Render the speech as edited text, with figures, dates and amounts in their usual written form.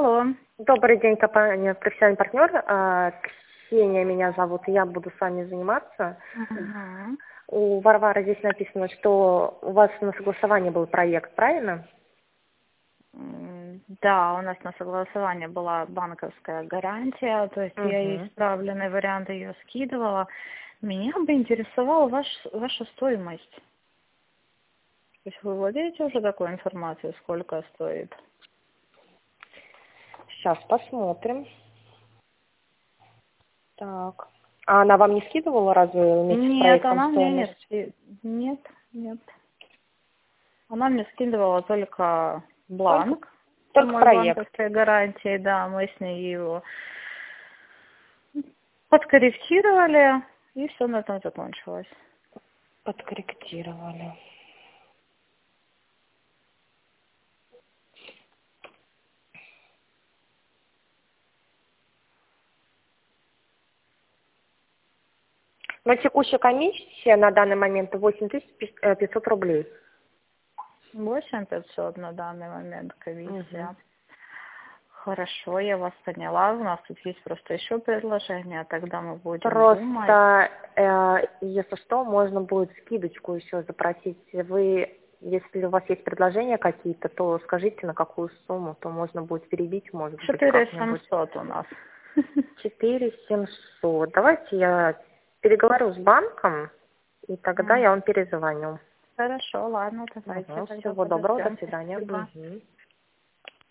Алло. Добрый день, компания «Профессиональный партнер». Ксения меня зовут, и я буду с вами заниматься. Мгм. У Варвары здесь написано, что у вас на согласование был проект, правильно? Да, у нас на согласование была банковская гарантия, то есть я ей Угу. исправленный вариант ее скидывала. Меня бы интересовала ваша стоимость. То есть вы владеете уже такой информацией, сколько стоит? Сейчас посмотрим. Так. А она вам не скидывала разве вместе с Нет, проектом она мне не стоимость? Нет, нет. Она мне скидывала только Только, бланк только самой проект. банковской гарантии, да, мы с ней его подкорректировали, и все на этом закончилось. Подкорректировали. Но текущая комиссия на данный момент 8500 рублей. 8500 на данный момент комиссия. Угу. Хорошо, я вас поняла. У нас тут есть просто еще предложение, тогда мы будем думать. Просто, если что, можно будет скидочку еще запросить. Если у вас есть предложения какие-то, то скажите, на какую сумму, то можно будет перебить, может быть, как-нибудь. 4700 у нас. 4700. Давайте я переговорю с банком, и тогда я вам перезвоню. Хорошо, ладно, давайте тогда Всего доброго, до подождем. свидания. Спасибо. Мгм.